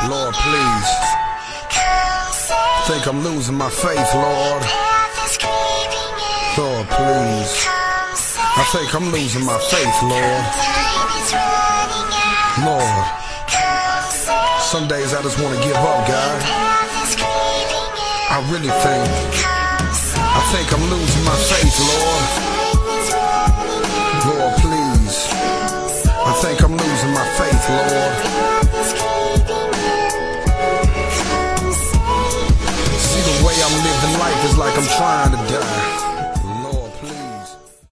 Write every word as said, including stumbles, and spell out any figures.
Lord, please. Think I'm losing my faith, Lord. Lord, please. I think I'm losing my faith, Lord. Lord. Some days I just want to give up, God. I really think. I think I'm losing my faith, Lord. Lord, please. I think I'm losing my faith, Lord.